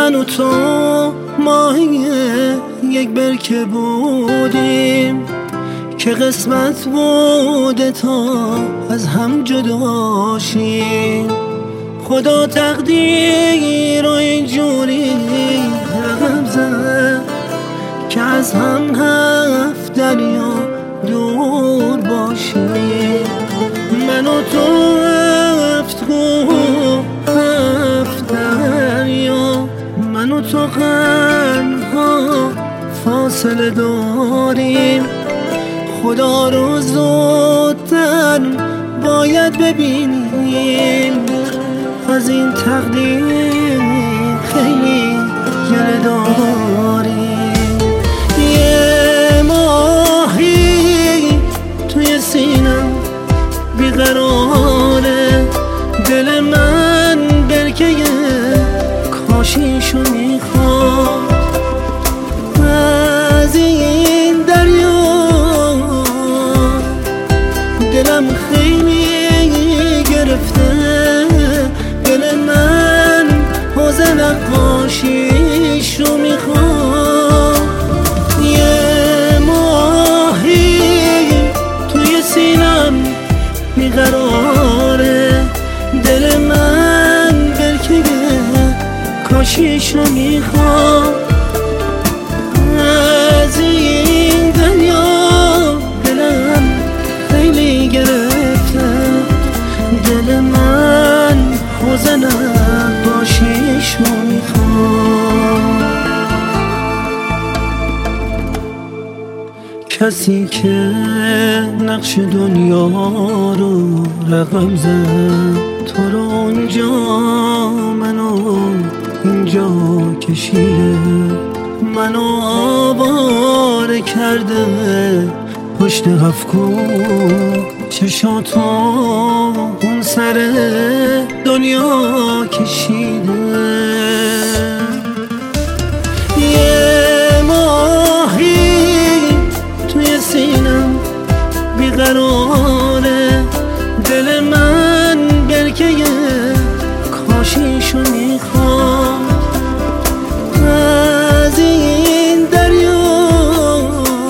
من و تو ماهی یک برکه بودیم که قسمت بوده تا از هم جدا شیم. خدا تقدیر رو اینجوری رقم زد که از هم 7 دریا دور باشیم. من و تو 7 کوه 7 دریا، من و تو قرن‌ها فاصله داریم. خدا رو زودتر باید ببینیم، از این تقدیر خیلی گله داریم. یه ماهی توی سینم بیقراره، دل من برکه کاشیشو میخواد. از این دریا دلم خیلی گرفته، دل من حوض نقاشیشو میخواد. یه ماهی توی سینم بیقراره، دل من برکه کاشیشو میخواد. از این دریا دلم خیلی گرفته، دل من حوض نقاشیشو میخواد. کسی که نقش دنیا رو رقم زد، تو رو اونجا منو اینجا کشیده، منو آواره کرده پشت 7 کوه، چشاتو اون سر دنیا کشیده. یه ماهی توی سینم بیقراره، دل من برکه کاشیشو میخواد. از این دریا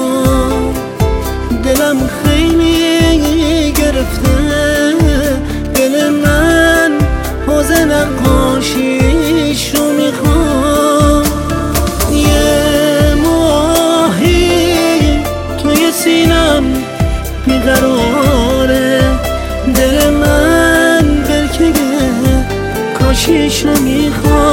دلم خیلی گرفته، دل من حوض نقاشیشو میخواد. یه ماهی توی سینم بیقراره، دل من برکه کاشیشو میخواد.